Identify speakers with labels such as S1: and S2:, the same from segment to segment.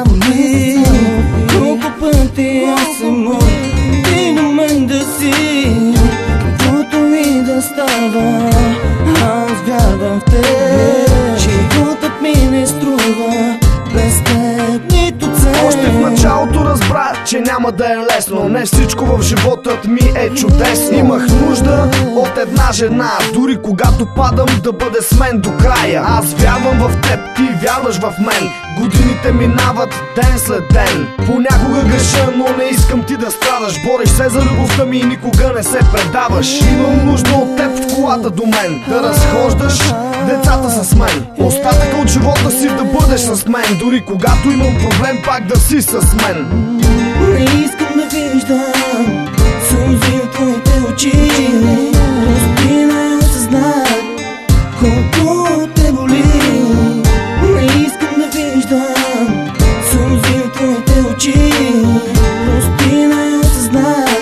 S1: боли. Колко пъти аз се моля ти на мен да си, каквото и да става, аз вярвам в теб. Животът ми не струва без теб нито цент.
S2: Още в началото разбрах, че няма да е лесно. Не всичко в животът ми е чудесно. Имах нужда от една жена, дори когато падам да бъде с мен до края. Аз вярвам в теб, ти вярваш в мен. Годините минават ден след ден. Понякога греша, но не искам ти да страдаш. Бориш се за любовта ми и никога не се предаваш. Имам нужда от теб в колата до мен, да разхождаш децата с мен. Остатъка от живота си да бъдеш с мен. Дори когато имам проблем, пак да си с мен.
S1: Не искам да виждам сълзи от твоите очи. Просто не осъзнах колко те боли. Не искам да виждам сълзи от твоите очи. Просто не осъзнах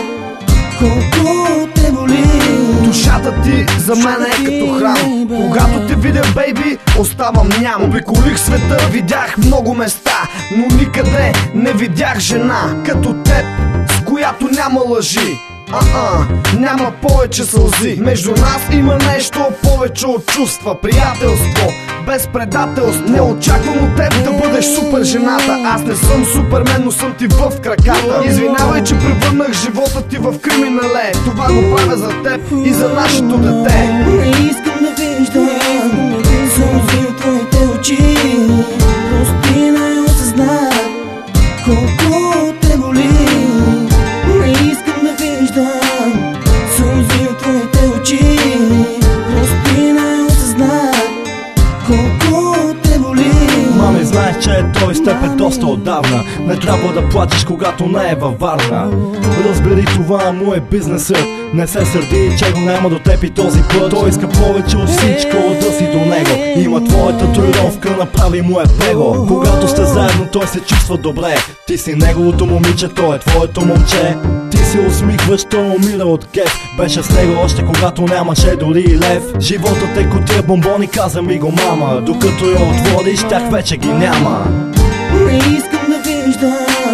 S1: колко те боли.
S2: Душата ти за мен е като храм. Когато те видя, бейби, оставам ням. Обиколих света, видях много места, но никъде не видях жена като теб, с която няма лъжи. Няма повече сълзи. Между нас има нещо повече от чувства. Приятелство, без предателство. Не очаквам от теб да бъдеш супер жената. Аз не съм супермен, но съм ти в краката. Извинявай, че превърнах живота ти в криминале. Това го правя за теб и за нашето дете.
S1: Не искам да виждам сълзи от твоите очи. Просто не осъзнах колко те боли. Не искам да виждам сълзи от твоите очи. Просто не осъзнах колко те боли.
S3: Мами, знаеш, че той с теб е доста отдавна. Не трябва да плачеш, когато не е във Варна. Разбери, това му е бизнесът. Не се сърди, че го няма до теб и този път. Той иска повече от всичко да си до него. Има твоята татуировка, направи му е его. Когато сте заедно, той се чувства добре. Ти си неговото момиче, той е твоето момче. Ти се усмихваш, той умира от кеф. Беше с него още когато нямаше дори и лев. Животът е кутия бомбони, каза ми го мама. Докато я отвориш, тях вече ги няма.
S1: Не искам да виждам